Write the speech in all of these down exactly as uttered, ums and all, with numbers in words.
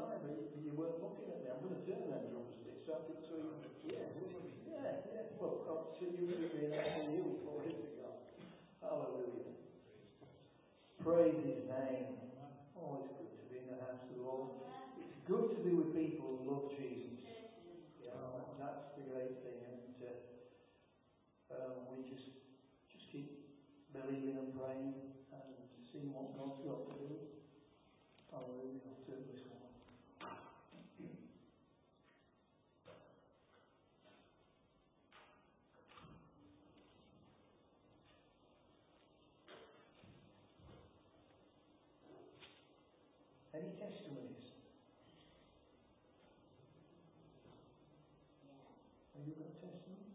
fine, but you, you weren't looking at me. I'm going to turn that drumstick, so I think so you, yeah, yeah, yeah. Well, so you would have been after you, glory to God. Hallelujah. Praise His name. Oh, it's good to be in the house of the Lord. It's good to be with people who love Jesus. Yeah, that's the great thing, and uh, um, we just just keep believing and praying and seeing what God's got to do. Hallelujah. I'll turn this one. Any testimonies? Have you got a testimony?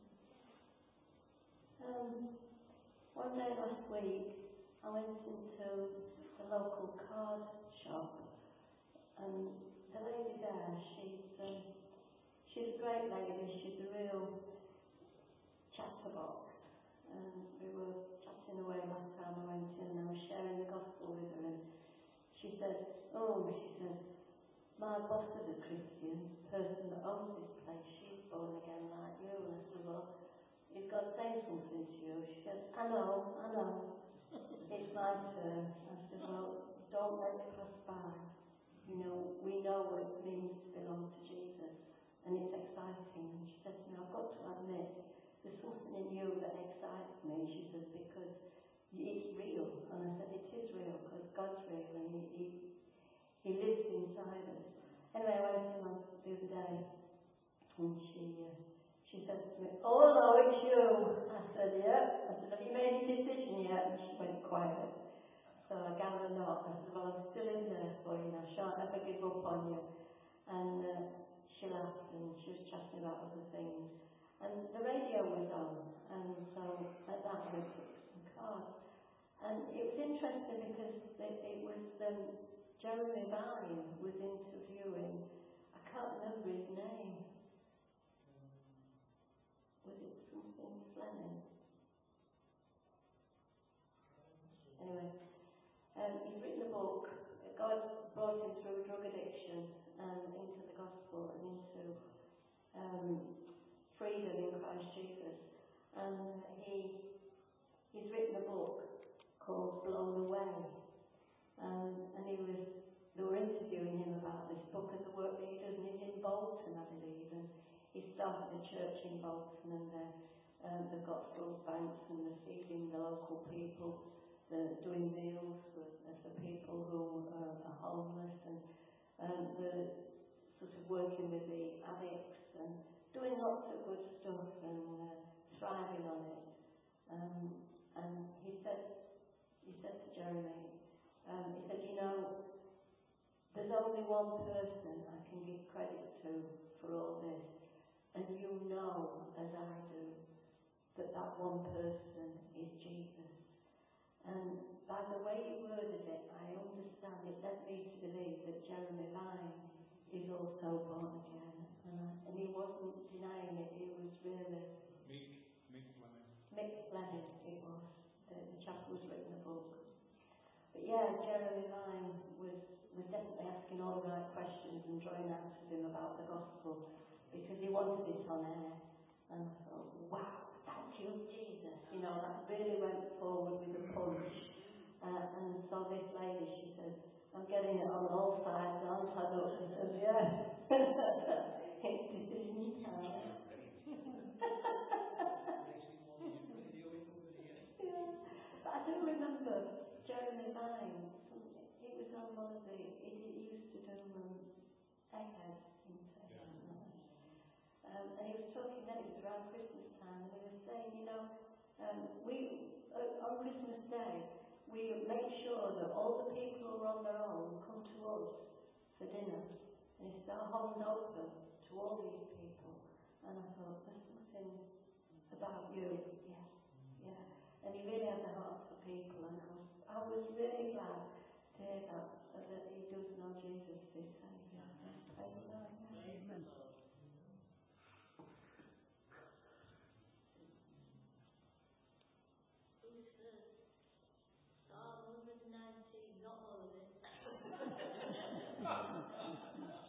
Um, one day last week, I went into the local card shop, and the lady there, she's um, she's a great lady. She's a real chatterbox, and we were chatting away last time I went in, and I was sharing the gospel with her, and she said, "Oh," she said, "my boss is a Christian, person that owns this place, she's born again like you." And I said, "Well, he's got to say something to you." She said, "I know, I know, it's my turn." I said, "Well, don't let it pass by. You know, we know what it means to belong to Jesus, and it's exciting." And she said to me, "I've got to admit, there's something in you that excites me." She says, "Because it's real." And I said, "It is real, because God's real, and he, he, he lives inside us." Anyway, I went to her the other day, and she uh, she said to me, "Oh no, it's you." I said, "Yeah." I said, "Have you made a decision yet?" And she went quiet. So I gave her a knock. I said, "Well, I'm still in there for you, and I shan't ever give up on you." And uh, she laughed, and she was chatting about other things. And the radio was on, and so at that I went to some cards. And it was interesting because it, it was um, Jeremy Vine was interviewing, I can't remember his name. Was it something Fleming? Anyway, um, he's written a book. God brought him through drug addiction and into the gospel and into um, freedom in Christ Jesus. And he he's written a book called Blown Away. Um, and he was, they were interviewing him about this book and the work that he does, and he's in Bolton, I believe, and he started a church in Bolton, and they're, um, they've got food banks, and they're feeding the local people, they're doing meals for, uh, for people who uh, are homeless, and um, they're sort of working with the addicts, and doing lots of good stuff, and uh, thriving on it. Um, and he said, he said to Jeremy, Um, he said, "You know, there's only one person I can give credit to for all this, and you know, as I do, that that one person is Jesus. And by the way you worded it, I understand it led me to believe that Jeremy Vine is also born again." And, I, and he wasn't denying it, he was really... Mick, Mick Fleming. Mick Fleming, it was. The, the chap who's written the book. But yeah, Jeremy Vine was, was definitely asking all the right questions and drawing out to him about the gospel, because he wanted it on air. And I thought, wow, thank you, Jesus. You know, that really went forward with a punch. Uh, and so this lady, she said, "I'm getting it on all sides, aren't I?" She said, "Yeah." It's decision time. Yeah. But I do remember Jeremy Vine, he was on one of the, he, he used to do um, Egghead, yeah. um, and he was talking then, it was around Christmas time, and he was saying, you know, um, we, uh, on Christmas Day, we make sure that all the people who are on their own come to us for dinner, and he said, "Our home's open to all these people." And I thought, there's something about you, yeah, yeah. And he really has a heart for people, and I was, I was really glad to hear that, uh, that he does know Jesus, his Saviour. Praise God. Amen. Who's first? Psalm one nineteen, not all of it.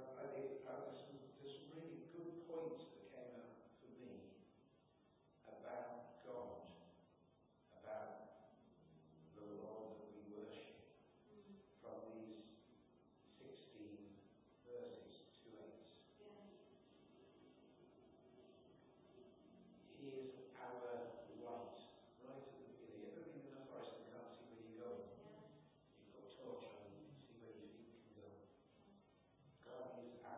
I think uh, there's, some, there's some really good points that came out for me about God, about the Lord that we worship, from these sixteen verses, two eight. Yeah. He is our light, right at the beginning. Ever been in a forest and can't see where you're going? Yeah. You've got a torch on, you can see where your feet can go. God is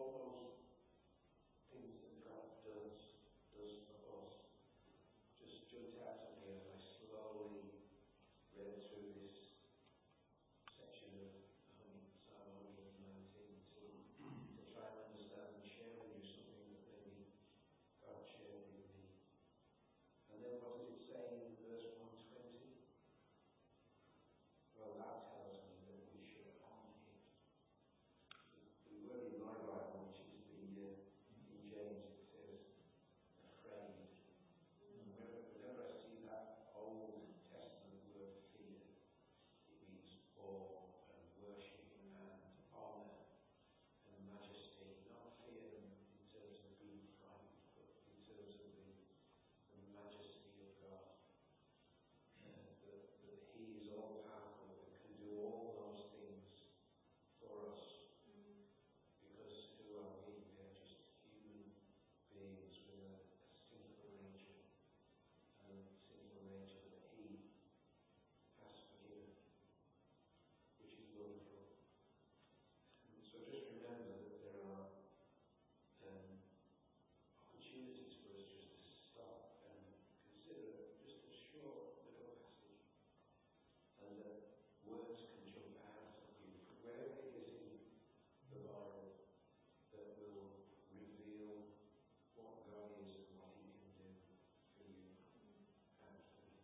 all those things that God does, does for us, just jumped out at me as I slowly read through this section of Psalm one nineteen to, to try and understand and share with you something that maybe God shared with me. And then what does it say in verse one twenty? Well, that tells me that we should honour him. The word in my Bible, which is the uh, in James, it says afraid. And whenever, whenever I see that Old Testament word fear, it means awe and worship and honour and majesty. Not fear in terms of being frightened, but in terms of the, the majesty of God. Uh, that, that He is all powerful and can do all those things for us. Because who are we? We are just human beings with a, a sinful nature. And sinful nature that He has forgiven, which is wonderful. And so just remember that there are um, opportunities for us just to stop and consider just a short little passage, and that words can jump out at you from wherever it is in the Bible that will reveal what God is and what He can do for you and for me.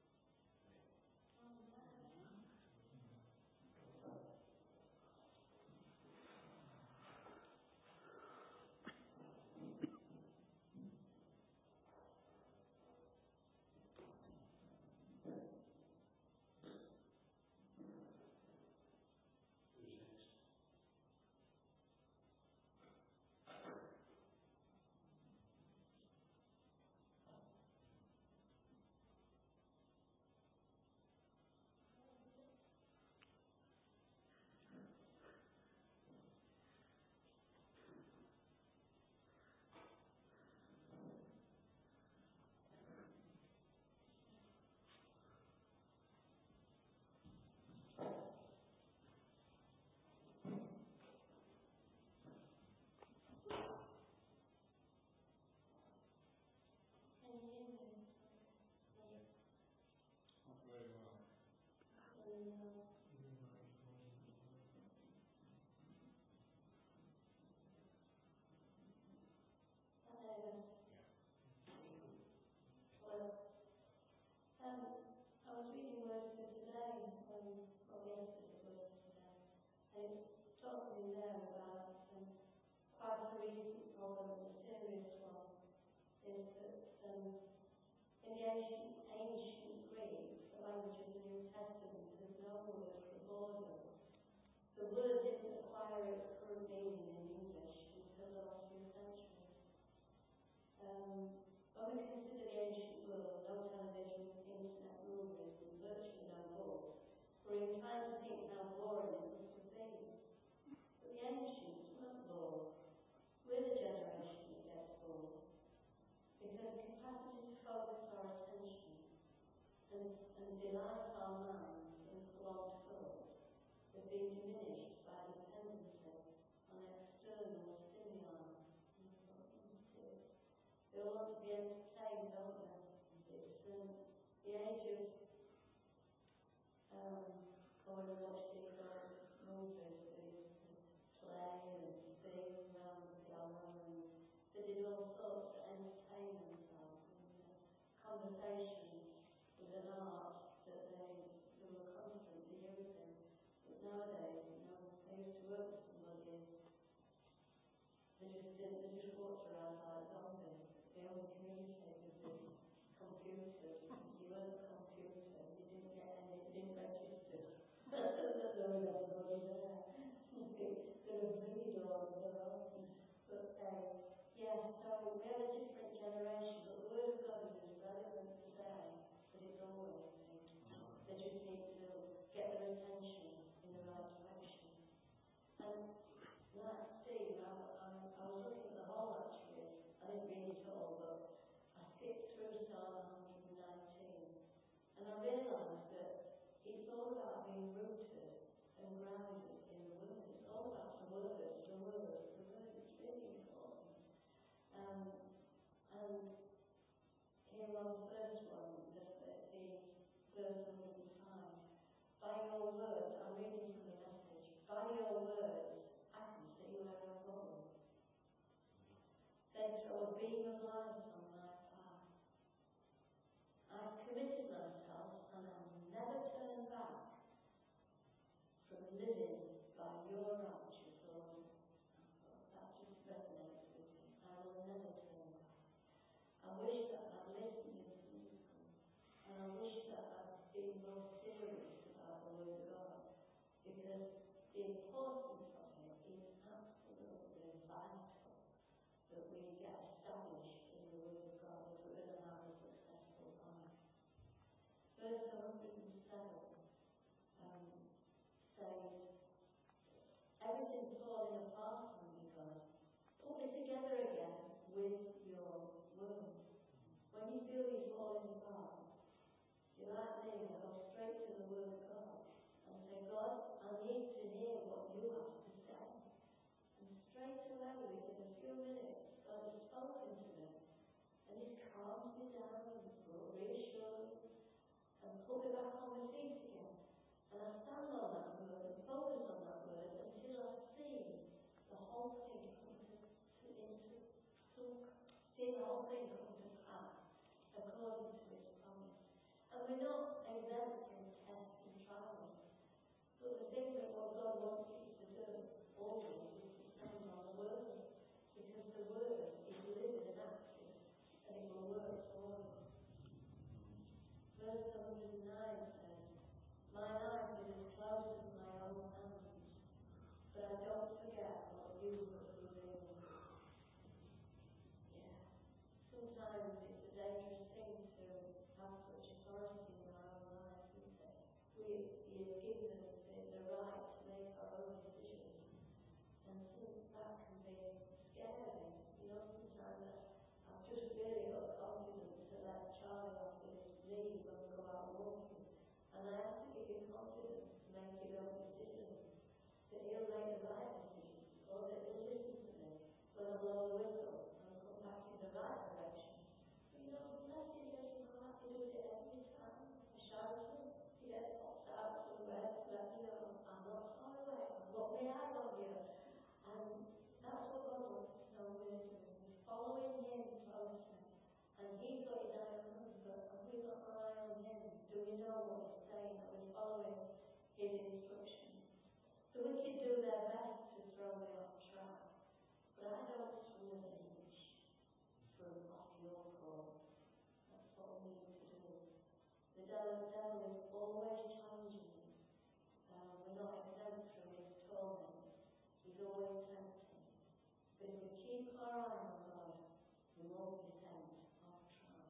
Who's next? Not very well. Well, um, I was reading words for today, um, or yesterday, words for today, and it taught me there about um, quite a recent problem, a serious one, is that um, in the ancient, ancient Greek, the language of the New Testament, there's no word for boredom. The word didn't acquire its current meaning in English until the last few centuries. Um, when we consider the ancient world, no television, internet, movies, and virtually no books, we're inclined to think how boring it must have been. But the ancients weren't bored. We're the generation that gets bored. Because the capacity to focus our attention and, and delight our minds in prolonged thought has been diminished by dependency on external stimuli. They all want to be entertained, don't they? It's um, the age of um, going and watch these old movies that used to play and sing around the piano, and they did all sorts to entertain themselves. And, uh, conversations was an art that they, they were constantly using. But nowadays, you know, I used to work with somebody, they just didn't, they just walked around like zombies. They only communicated with computers. You weren't a computer, you didn't get any, it didn't register. There was nobody there. There was read all the own. But uh, yeah, so we have a different generation, but the Word of God is as relevant today as it's always been. They just need to get their attention in the right direction. And like Steve, I, I, I was looking at the whole actually. I didn't read it all, but I skipped through Psalm one nineteen, and I realised that it's all about being rooted and grounded in the Word. It's all about the Word, the Word, the Word. It's And here on the first one, verse thirteen, verse one hundred and five. By your words, I'm reading from the message. By your words, I can see where I'm going. Then throw a beam of light on my path. I've committed myself and I'll never turn back from living by your righteous order. That just resonates with me. I will never turn back. I wish that I'd listened to musical, and I wish that I'd been more serious about the Word of God, because the importance of it is absolutely vital that we get established in the Word of God if we're going to have a successful life. Verse one hundred and seven um, says, everything's falling apart from me, God. Put me together again with your Word. When you feel you're falling apart, you like me, I go straight to the Word of God and say, God, I need to hear what you have to say. And straight away, within a few minutes, God has spoken to me. And He's calmed me down and brought reassurance and put me back on my feet again. And I stand on that Word and focus on that Word until I see the whole thing come to, to, into, to see the whole thing come to pass according to His promise. And we're not exempt from tests and trials. But the thing that what God wants you to do always is to stand on the Word. Because the Word is living and active and it will work for you. Verse one hundred and nine says, my life is as close as my own hands, but I don't forget what you have revealed. Yeah. Sometimes it's a dangerous thing to have such authority in our own lives, isn't it? We, He has given us the, the right to make our own decisions. And since that can be scary, you know, sometimes I've just really got confidence to let Charlie off his knee when we go out walking. And I have to give him confidence to make his own decisions. That he'll make the right decisions, or that he'll listen to me when I blow the whistle and come back in the right direction. But you know, bless him, he doesn't have to do it every time. I shout at him, he gets popped out somewhere to let me know I'm not far away, I've got my eye on you. And that's what God wants to know we're doing. We're following Him closely. And He's got His eye on us, but have we got our eye on Him? Do we know what He's saying? Are we following His instructions? The wicked do their best to throw me off track, but I don't swim an inch from off your course. That's what we need to do. The devil, devil is always challenging us. Um, we're not exempt from his torment. He's always tempting. But if we keep our eye on God, we won't be sent off track.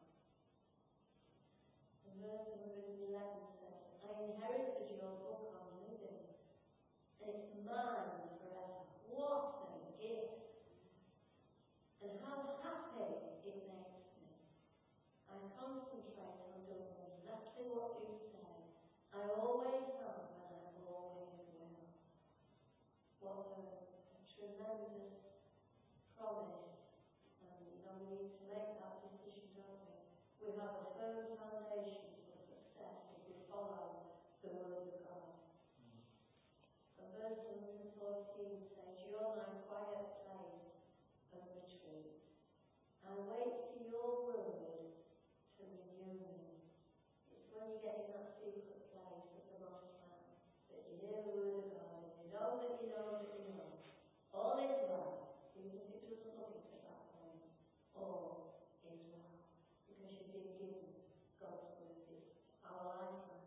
And verse one hundred and eleven says, I inherited your book on living. It's mine forever. What a gift! And how happy it makes me. I concentrate on doing exactly what you say. I always have and I always will. What a, a tremendous promise. And you know, we need to make that decision, don't we? We have a firm foundation for success if we follow the Word of God. And verse one hundred and fourteen says, you're my quiet place of retreat. I wait for your word to renew me. It's when you get in that secret place of the Most High that you hear the Word of God and you know that you know that you know. All is well, even if it doesn't look it at that point. All is well. Because you've been given God's Word. It's our lifeline.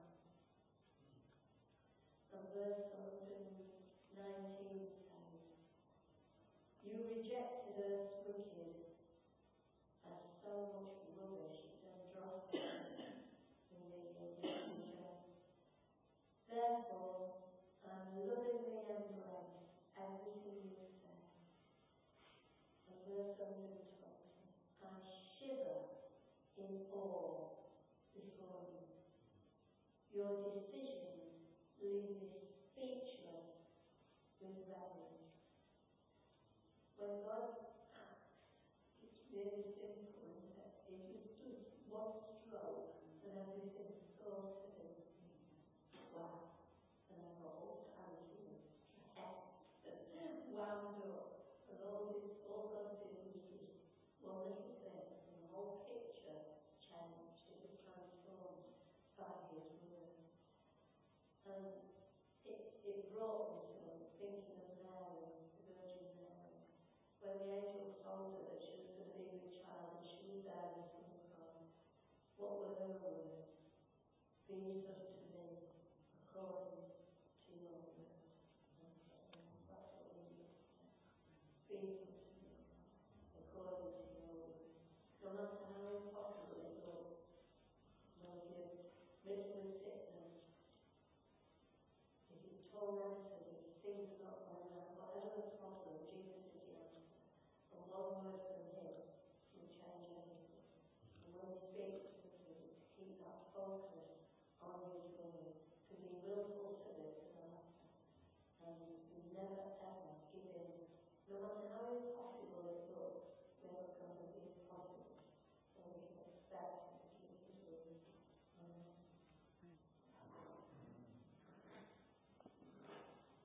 And verse one hundred and nineteen says, you rejected earth's wicked as so much rubbish and dropped it in the future. Therefore, I lovingly embrace everything you say. And verse one hundred and twenty, I shiver in awe before you. Your decisions leave me speechless with reverence. When God acts, it's really simple, And it, it brought me to thinking of Mary, the Virgin Mary, when the angel told her that she was going to be with child and she would bear the Son of God. What were her words? Be it unto me according to your word. That's what we need. Be it unto me according to your word. No matter how impossible it looks, when you're living with sickness, if you're tormented, if things are not going right, whatever the problem, Jesus is the answer. And one word from him can change everything. And when you speak to something, to keep that focus on his word, because he will fulfill it to the matter. And we never ever give in. No matter how impossible it looks, we're not going to be disappointed. So we can expect to keep his word. Amen.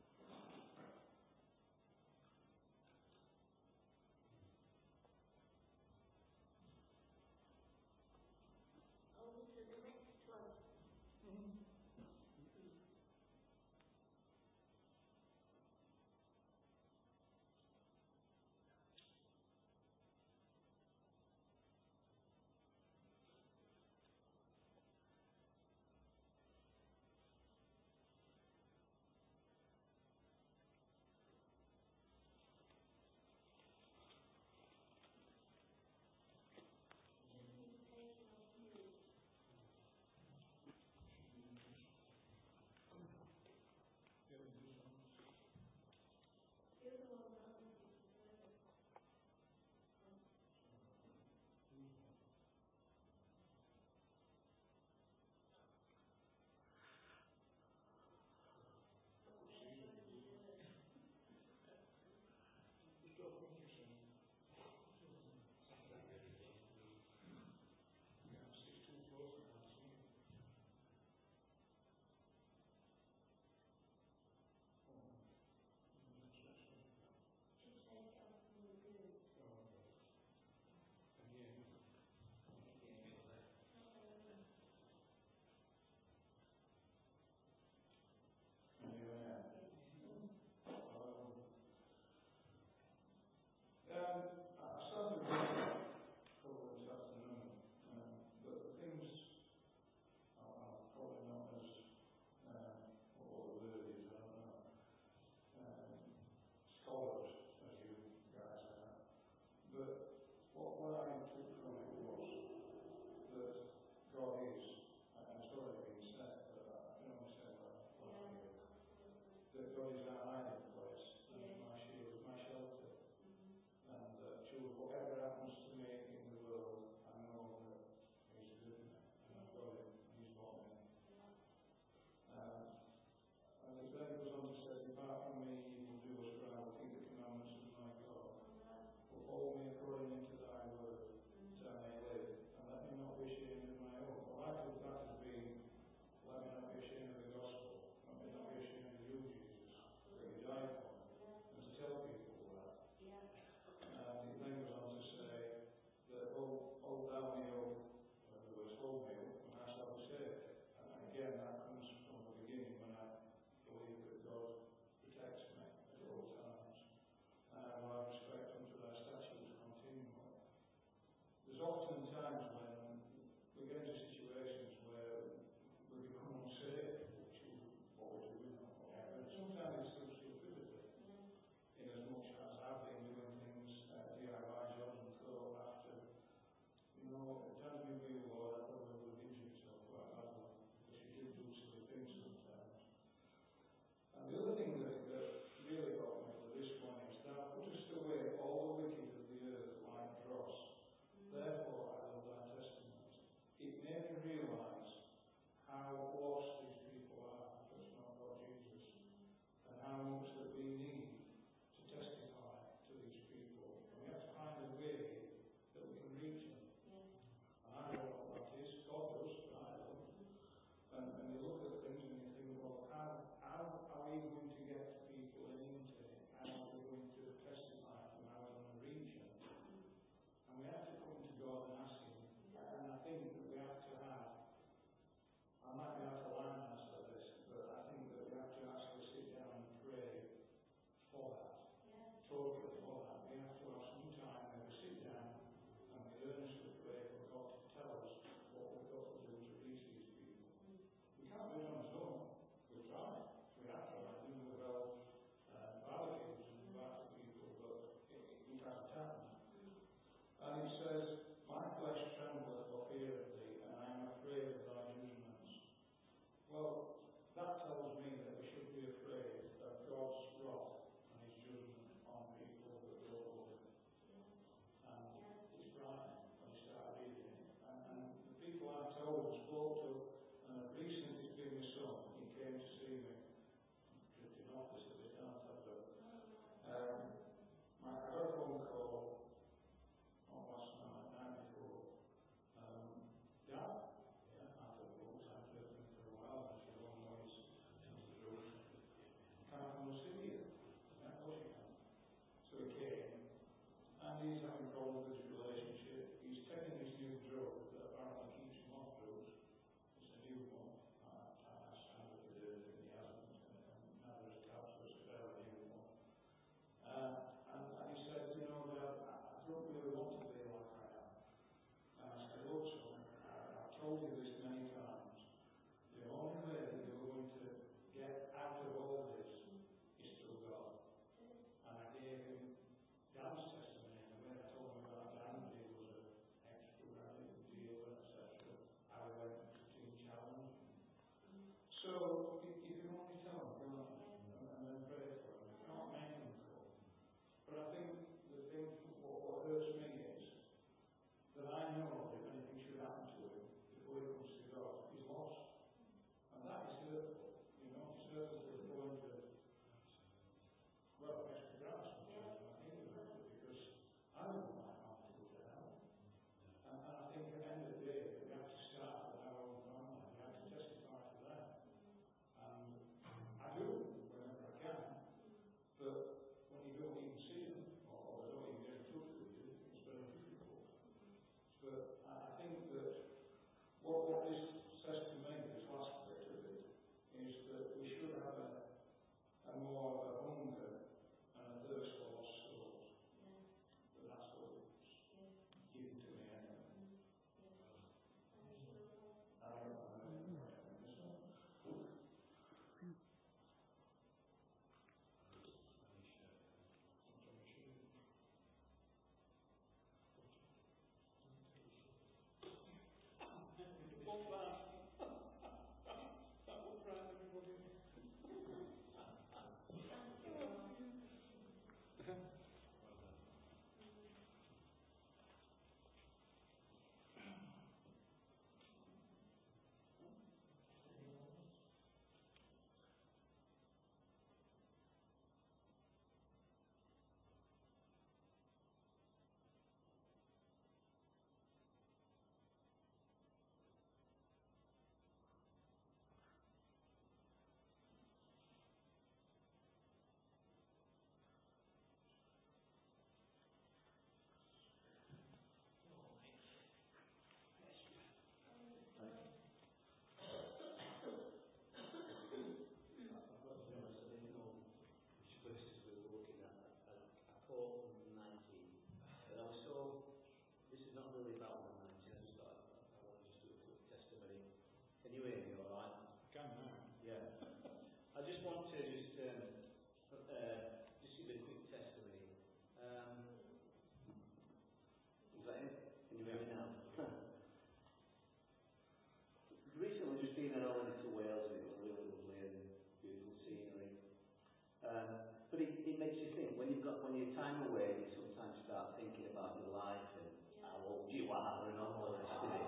makes you think. When you've got when you're time away, you sometimes start thinking about your life and how old you are and all the rest of it.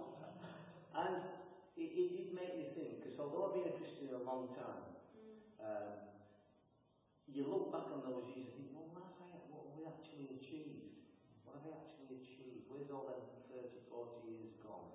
And it, it did make me think, because although I've been a Christian a long time, um, you look back on those years and think, well, what have, I, what have we actually achieved? What have I actually achieved? Where's all them thirty, forty years gone?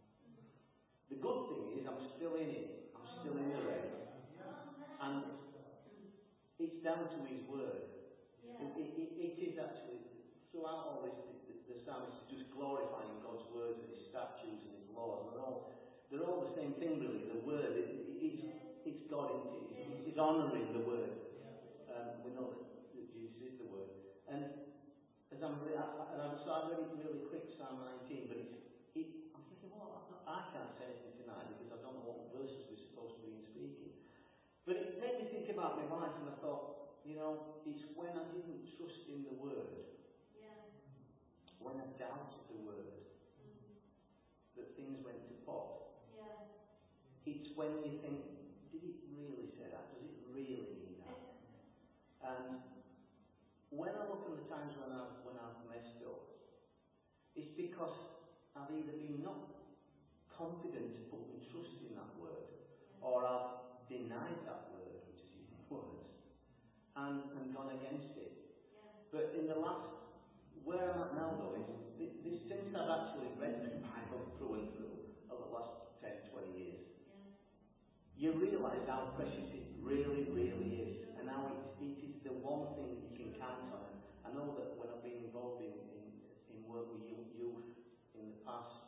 The good thing is I'm still in it. I'm still in the race. And it's down to His Word. Yeah. It, it, it, it is actually, throughout all this, the, the psalmist is just glorifying God's Word and His statutes and His laws. They're all, they're all the same thing, really. The Word, it, it, it's, it's God, it, it, it's honouring the Word. Um, we know that, that Jesus is the Word. And as I'm, re- I, and I'm so I read it really quick, Psalm nineteen, but it's, it, I'm thinking, well, I'm not, I can't say anything tonight because I don't know what verses we're supposed to be speaking. But it made me think about my life, and I thought, you know, it's when I didn't trust in the Word, Yeah. when I doubted the Word, Mm. that things went to pot. Yeah. It's when you think, did it really say that? Does it really mean that? And when I look at the times when I've, when I've messed up, it's because I've either been not confident to put my trust in that Word, or I've denied that Word, which is His words, and, and gone against it. Yeah. But in the last, where I'm at now though, is this, this, since I've actually read the Bible through and through over the last ten, twenty years, Yeah. you realise how precious it really, really is, and how it, it is the one thing that you can count on. And I know that when I've been involved in, in, in work with youth, youth in the past,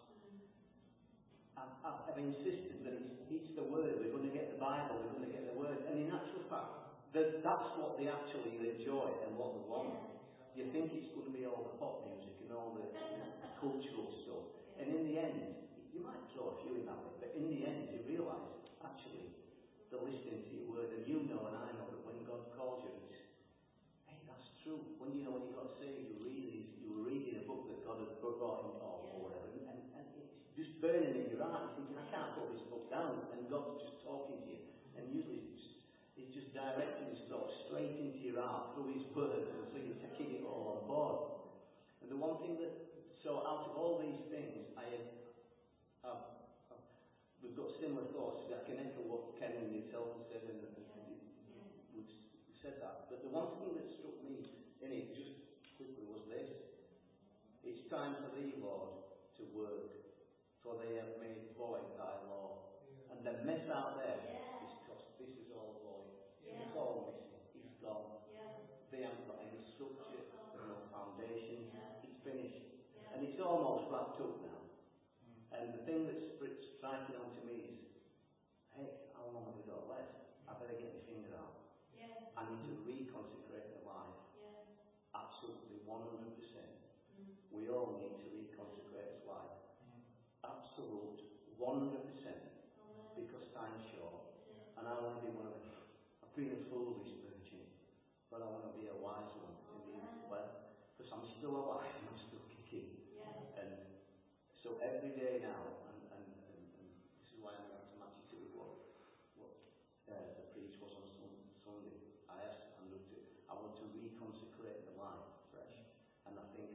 I've, I've, I've insisted that it's, it's the Word. We're going to get the Bible, we're going to get the Word. And in actual fact, that, that's what they actually enjoy and what they want. You think it's going to be all the pop music and all the, the cultural stuff. And in the end, you might throw a few in that way, but in the end you realise, actually, they're listening to your Word. And you know and I know that when God calls you, it's, hey, that's true. When you know when you got saved, you read, you were reading a book that God had brought in or, or whatever, and, and, and it's just burning in your heart. You're thinking, I can't put this book down, and God's just talking to you. And usually it's just, it's just directing His thoughts straight into your heart through His Word, and so you're taking it all on board. And the one thing that, so out of all these things, I have, I've, I've, we've got similar thoughts. I can echo what Ken and yourself have said, and, and, and we've said that. But the one thing that struck me in it just quickly was this: it's time for Thee, Lord, to work, for They have made void Thy law. And the mess out there Yeah. is because this is all void. Yeah. It's all missing. It's gone. Yeah. They haven't got any structure. There's no foundation. Yeah. It's finished. Yeah. And it's almost wrapped up now. And the thing that's striking onto me is, hey, how long have we got left? I better get my finger out. Yeah. I need to reconsecrate the life. Yeah. Absolutely, one hundred percent. Mm. We all need to reconsecrate his life. Absolute, one hundred percent. Amen. Because time's short. Yeah. And I want to be one of the, I've been a foolish virgin, but I want to be a wise one in the Amen. well, because I'm still alive and I'm still kicking. Yeah. And so every day now, and, and, and, and this is why I'm going to match it with what, what uh, the preach was on sun, Sunday. I asked and looked at, I want to reconsecrate the life fresh. And I think,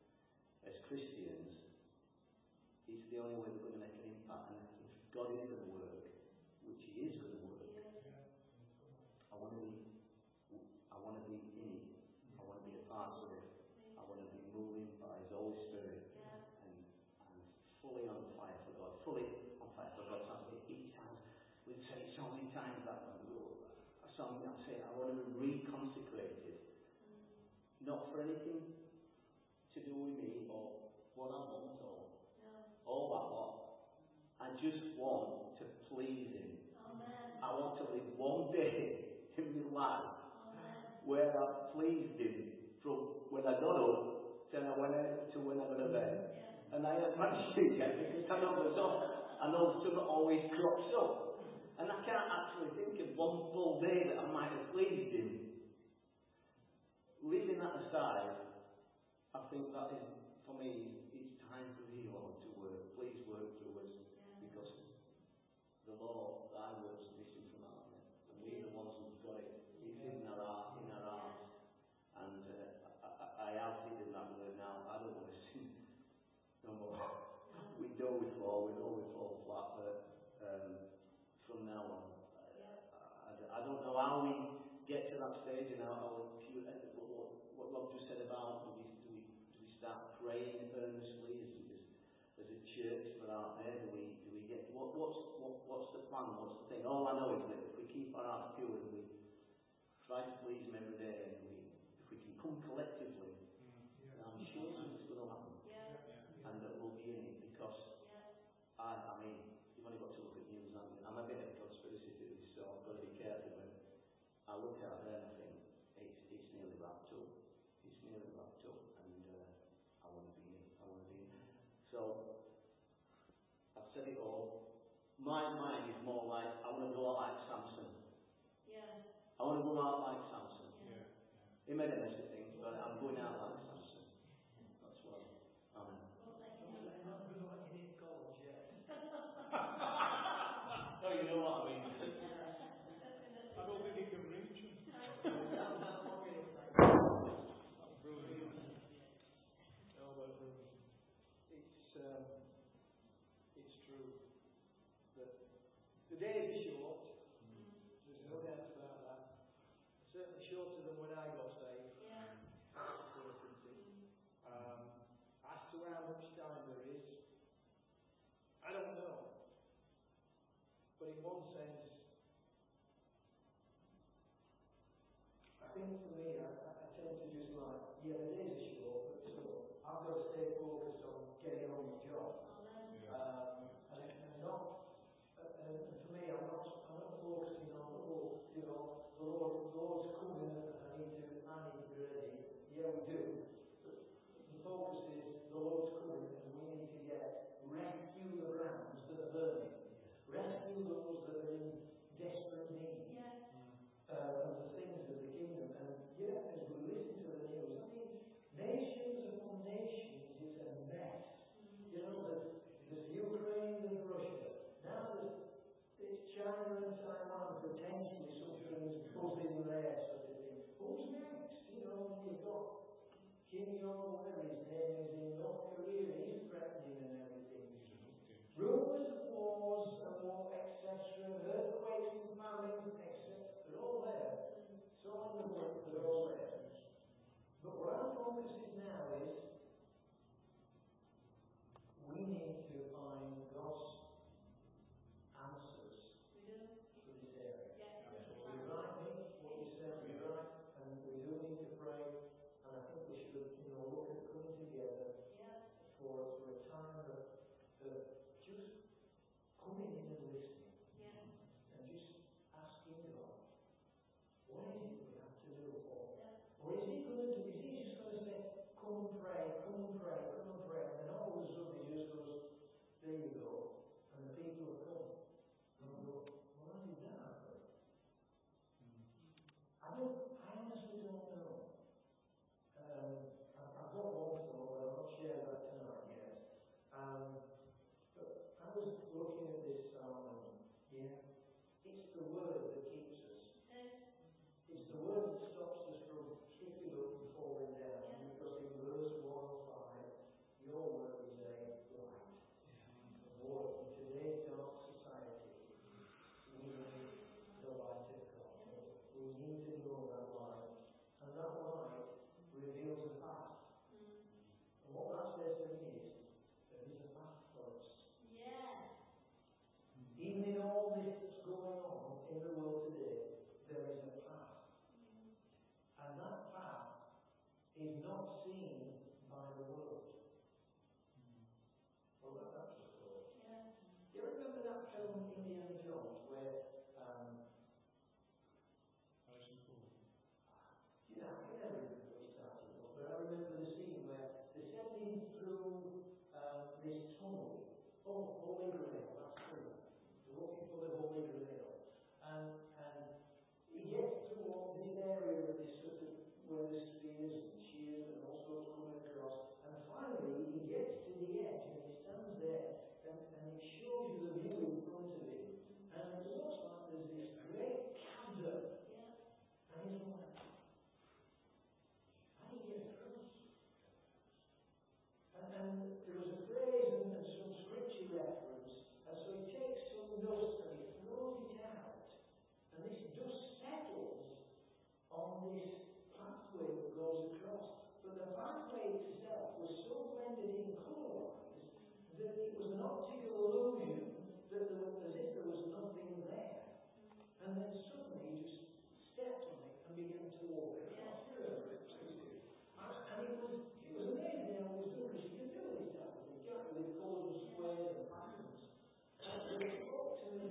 as Christians, it's the only way we're going to make an impact. And if God is going to work, which He is going to work, I want to be, I want to be in it. I want to be a part of it. I want to be moving by His Holy Spirit. And, and fully on fire for God. Fully on fire for God. It, it sounds, we've said it so many times that so I say I want to be reconsecrated. Not for anything to do with me or what I want or all that lot. I just want to please Him. Amen. I want to live one day in my life Amen. where I pleased Him from when I got up to when I, to when I got to bed. Yeah. And I have managed to get because I know there's all, I know something always crops up. And I can't actually think of one full day that I might have pleased Him. Leaving that aside, I think that is, for me, it's time for Thee, Lord, to work. Please work through us. Yeah. Because the law, Thy word is missing from our men. And we're the ones who've got it. It's in our heart, in our hearts. So how we get to that stage and how, how few, what, what Rob just said about do we, do we, do we start praying earnestly as, as, as a church for out there? Do we do we get what, what's what, what's the plan? What's the thing? All I know is that if we keep our hearts pure and we try to please Him every day, and we if we can come collectively, mm, yeah. I'm sure it's going to happen, yeah. Yeah. And that we'll be in it because yeah. I, I mean you've only got to look at news. I mean, I'm a bit of a conspiracy theorist, so I've got to be careful when I look out there and I think it's it's nearly wrapped up. It's nearly wrapped up, and uh, I want to be in. I want to be in. So I've said it all. My mind is more like I want to go out like Samson. Yeah. I want to go out like Samson. Yeah. Yeah. He made a mess of things, but I'm going out like Samson. That's what. Amen. Well, thank you. I'm not going to let you in college yet. No, you know what I mean. I don't think he can reach him. Brilliant. No, but it's um, it's true that the day is short. Mm. There's no doubt about that. Certainly shorter than when I got saved. Yeah. Um, as to how much time there is, I don't know. But in one sense, I think for me, I, I tend to just like, yeah, the days are short, but so I've got to stay focused on getting on with the job. Um, and, and not, uh, and for me, I'm not, I'm not focusing on, oh, you know, the Lord, the Lord's coming and I need to, I need to be ready. Yeah, we do. But the focus is the Lord's coming and we need to get rescue the brands that are burning, rescue those that are in desperate need. Yeah. Uh, of the things of the kingdom. And yeah, as we listen to the news, I mean, nations upon nations is a mess. Mm-hmm. You know, there's, there's Ukraine, there's Russia. Now there's it's China and Taiwan, potentially something's buzzing there, sort of thing. Who's next? You know, you've got Kim Jong, whatever his name is, in North Korea, he's threatening and everything. Rumors of wars and war, et cetera, earthquakes and famines, et cetera. They're all there. So on the book, they're all there. But what our focus is now is we need to find God's answers for this area. Yeah. So you're right, Nick, what you said, you're right, and we do need to pray, and I think we should, you know, look at coming together yeah. for, for a time of, of just coming in and listening. Yeah. And just asking God, what is it we have to do for? Yeah. Or is he going to do, is he just going to say, come and pray, come and pray, come and pray, and then all of a sudden he just goes, there you go, and the people have come. And I go, well, I did that for it. I don't, I honestly don't know. Um, I've, I've got one thought, but I'll not share that tonight yet. Um, but I was looking at this psalm, and yeah, it's the word that keeps us. It's the word that stops us from tripping up and falling down. Yeah. Because in verse one oh five, your word is a light. Yeah. Lord, in today's dark society, we need the light of God. We need to know that light. And that light reveals a path. Mm. And what that says to me is, there is a path for us. Yeah. Even in all this that's going on in the world today, there is a path. And that path is not seen by the world. Mm. Well, that, that's the thought. Yeah. Do you remember that film Indiana Jones where um, you know, I never remember what it started with, but I remember the scene where they're sending through um, this tunnel. Oh, Holy Grail, that's true. They're looking for the Holy Grail. And, and he gets to this area of this sort of where the spears and shields and all sorts coming across, and finally he gets to the edge and he stands there and, and it shows you the view in front of him, and it looks like there's this great chasm, yeah. And he's like, how do you get across? And, and there was a phrase and, and some scripture reference, and so he takes some dust and he throws it out, and this dust settles to me,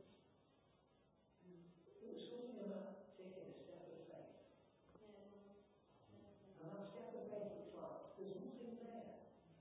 it was something about taking a step of faith. And that step of faith looks like there's nothing there.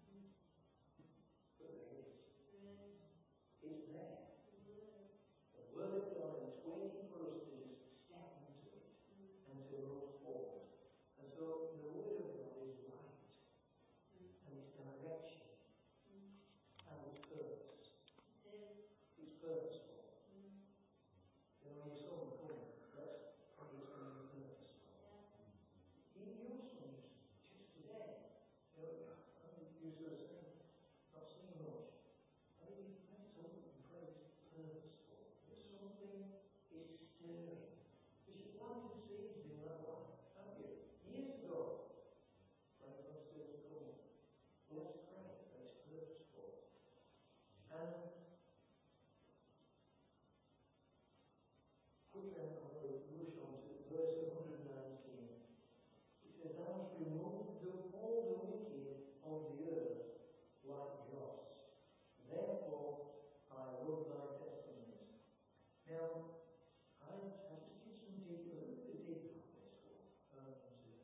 But there is. It's there. The Word of God, and it's waiting for us to just step into it and to move forward. And so the Word of God is light, and it's direction, and it's purpose. It's purposeful. You know, your son coming, let's pray it's going to be purposeful. He your son just today. You know, I used to say, not saying much. I think let's talk and pray it's purposeful. There's something is stirring. Because you planted seeds in that life, haven't you? Years ago. Pray God still to come. Let's pray that it's purposeful. And quickly I'm going to rush on to verse one hundred nineteen. It says, "Thou hast removed the, all the wicked of the earth like dross. Therefore I love thy testimonies." Now, I, I just did some deep, a little bit deep on this one. Um,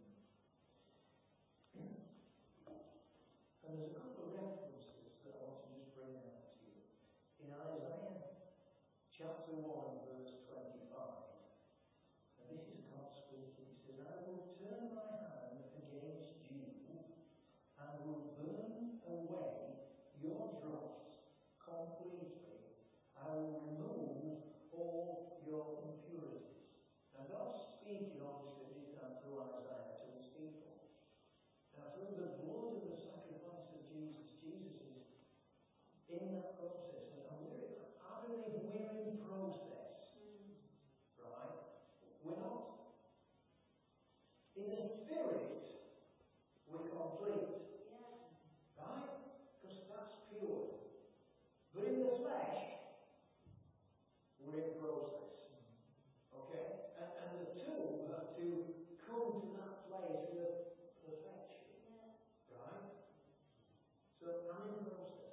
and there's a couple of references that I want to just bring out to you. In Isaiah chapter one, verse twenty-five, and this is God speaking. He says, "I will turn my hand against you and will burn away your dross completely. I will remove all your impurities." Now God's speaking obviously this time through Isaiah to his people. Now through the blood and the sacrifice of Jesus, Jesus is in that process. And we're, I believe we're in process. Right? We're not. In the spirit, we're complete. Right? Because that's pure. But in the flesh, we're in process. Okay? And, and the two have to come to that place of perfection. Right? So I'm in process.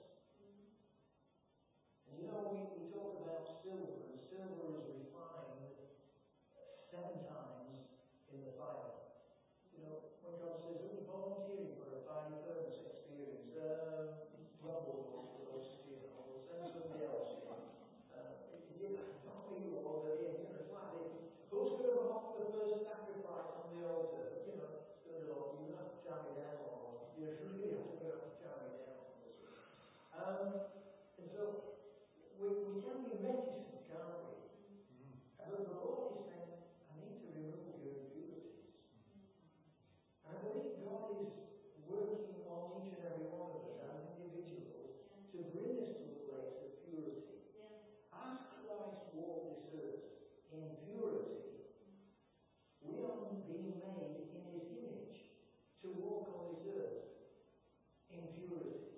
And you know, we, we talk about silver, and silver is refined seven times in the fire. You know, when God says, "Who's volunteering for a fire furnace experience?" Um, Rumble will you know, we'll send somebody else in. Uh, you know, not me, Lord, but in, you know, it's like this. Who's going to offer the first sacrifice on the altar? You know, it's going to Lord, you have to tell me down, Lord. You really have to, have to tell me down on this one. Um, and so, we, we can be reticent, can't we? But the Lord is saying, I need to remove your impurities. And I believe God is working on each and every one of us as individuals to bring us to a place of purity. As Christ walked this earth in purity, we are being made in his image to walk on this earth in purity.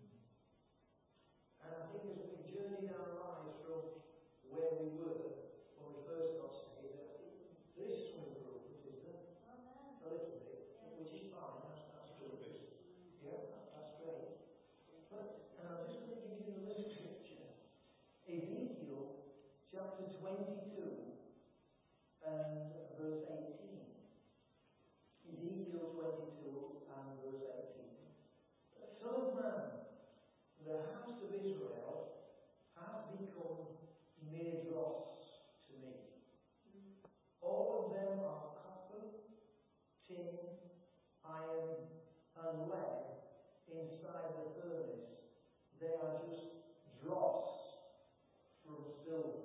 And I think as we journeyed our lives from where we were when we first got saved, I think this swing group, which is a, a little bit, which is fine, that's, that's good. Yeah, that, that's great. But, and I'm just going to give you another scripture. Ezekiel chapter twenty-two and verse eighteen. Ezekiel twenty-two and verse eighteen. "Son of man, the house of Israel has become mere dross to me. All of them are copper, tin, iron, and lead inside the furnace. They are just dross from silver."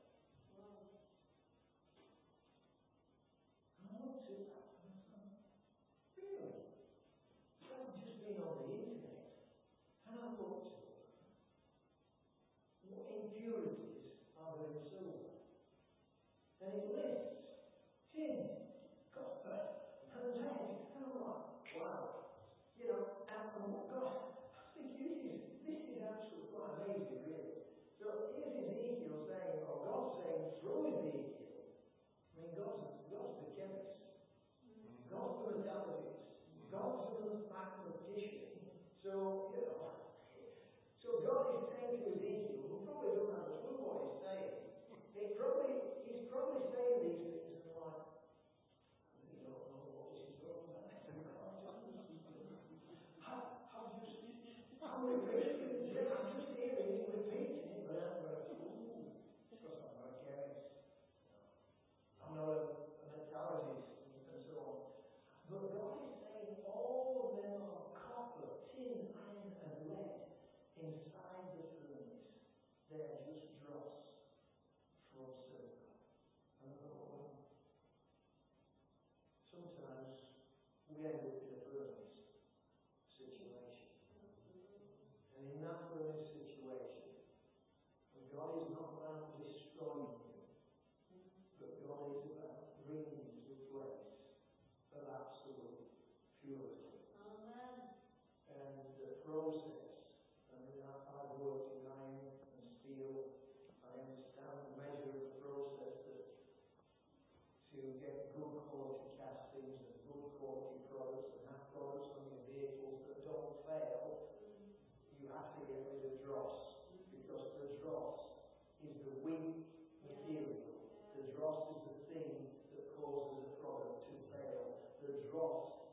I looked at that and I thought, really? I've just been on the internet and I looked at what impurities are there in silver. And it lists tin, copper, and lead. And I'm like, wow. You know, and oh God, I think this is, this is absolutely quite amazing, really. So here's Ezekiel saying,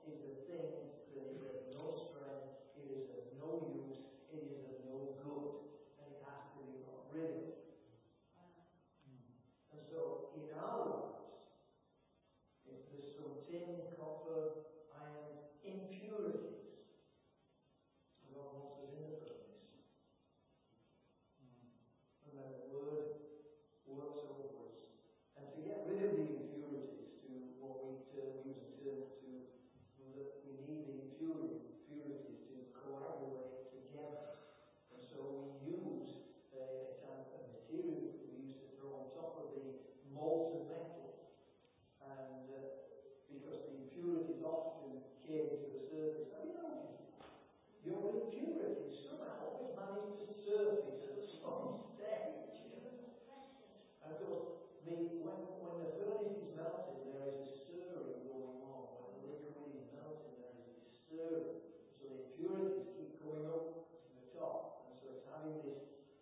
is a thing that is of no strength, it is of no use, it is of no good, and it has to be got rid of. And so, in our lives, if there's some tin, copper, iron, impurities, God wants us in the furnace. And then the Word works over us. And to get rid of the impurities, to what we term, use a term to, that we need the impurity, impurities to coagulate together. And so we use a, a type of material that we used to throw on top of the molten metal. And uh, because the impurities often came to the surface. Have you noticed? Your impurities somehow always manage to surface at some stage. And of course, the, when, when the furnace is melted, there is a stirring going on. When the liquid is melted, there is a stirring. So the impurities keep coming up to the top. And so it's having this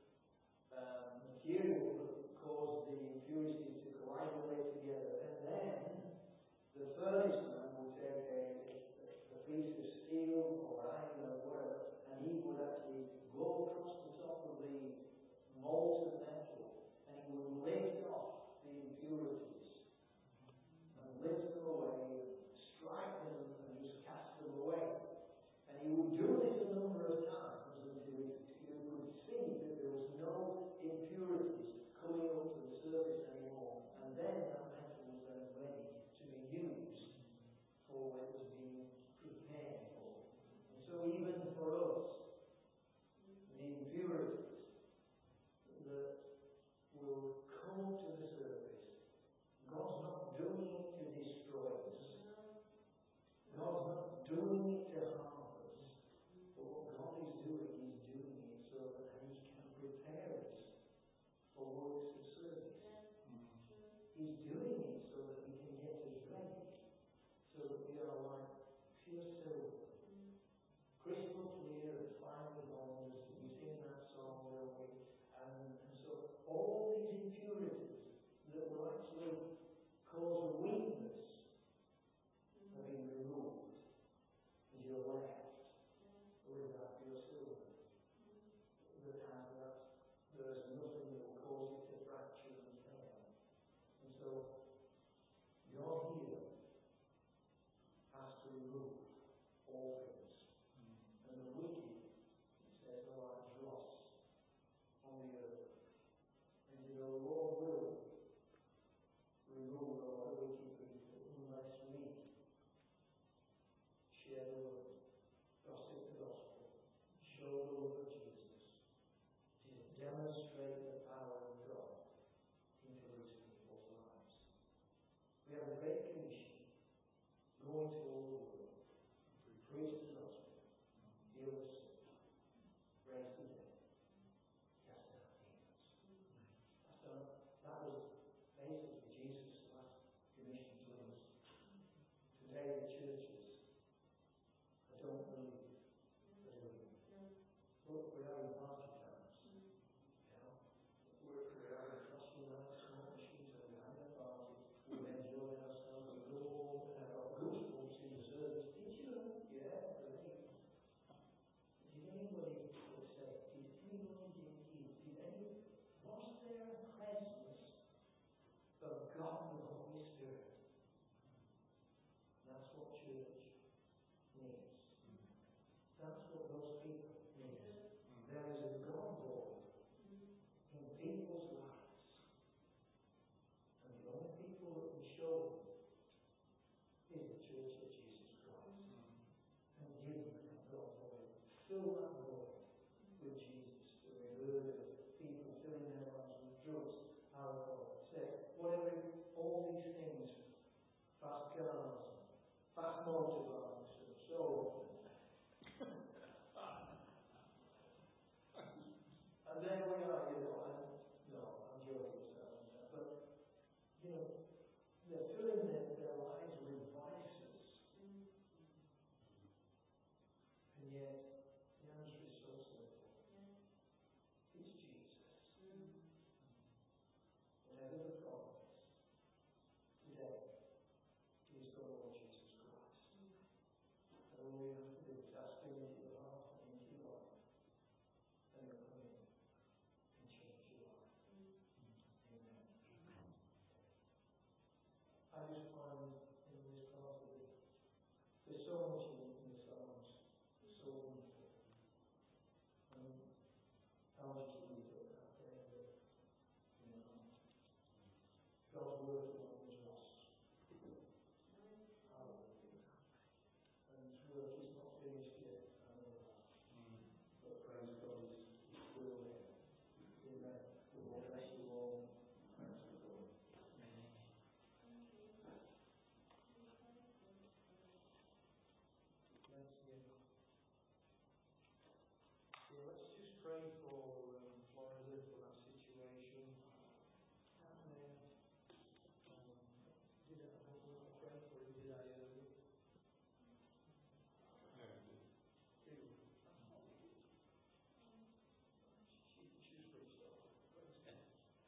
um, material that causes the impurities to coagulate together. And then the furnace man would take a, a piece of steel or iron or whatever, and he would actually go across the top of the molten metal and he would lift off the impurities and lift them away, strike them and just cast them away. And he would do this a number of times until he, he would see that there was no impurities coming up to the surface anymore. And then that metal was then ready to be used for what it was being prepared for. And so even for us, the impurities that will come up to the surface, God's not doing it to destroy us. God's not doing it to harm us. But what God is doing, He's doing it so that He can prepare us for works of service. He's doing it so that He can get us ready, so that we are like pure silver, crystal clear and finely honed. We sing that song, don't we? And, and so all these impurities that will actually cause weakness have been removed, and you're left with that pure silver that has that. There is nothing that will cause it to fracture and fail. And so God here has to remove all things. And the wicked, it says, are like dross on the earth. And you know, the Lord will remove all the wicked people unless we share the word, gossip the gospel, show the love of Jesus, to demonstrate the power of God into these people's lives. We have a great commission, going to all the world, preach the gospel, heal the sick, raise the dead, cast out demons. That's done. That was basically Jesus' last commission to us. Today the churches, I don't believe, are doing it. Look, we're having party times. You know, we're, we're having costume nights, smoke machines, and we're having a party. We're enjoying ourselves. We go home and have got goosebumps in the service. Did you know? Yeah, great. Did anybody say? Did anybody did, did, did any? Was there a presence of God the Holy Spirit? That's what church needs. That's what those people need. There is a God Lord in people's lives. And the only people that can show them is the Church of Jesus Christ. And give them that God Lord. Fill that void with Jesus. So we heard of people filling their lives with drugs, alcohol, sex, whatever, all these things, fast cars, fast motorbikes, and so on. And then we are, you know, and, no, I'm joking, but, you know, they're filling their, their lives with vices. And yet, the answer is so simple. It's Jesus. Whatever the problem is, today, it is the Lord Jesus Christ. so much in, in the Psalms, so wonderful. And how much you need to that thing that, you know, God's word alone is lost. Hallelujah. And his work is not finished yet, I know that. Mm. But praise God, it's still there. Amen. The Lord bless you all. Thanks for God. Yeah, let's just pray for um, Florida, for that situation. And, uh, um, did I, I don't know if I prayed for it, did I earlier? No, it didn't. Did we? She, she's switched off. Switched off.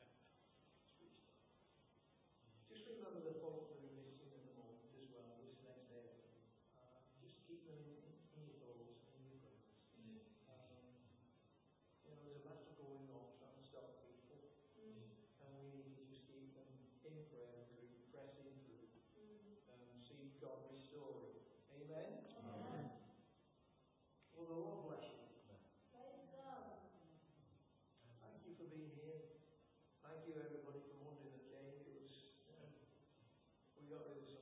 Just remember the folk that are missing at the moment as well, this next day. Uh, just keep them in, in your thoughts and in your prayers. Um, you know, there's a battle going on trying to stop people, mm. and we need to just keep them in prayer as we press in through and um, see God restore it. Amen? Amen. Well, the Lord bless you. Praise God. Thank you for being here. Thank you, everybody, for Monday that came. It was, um, we got rid of some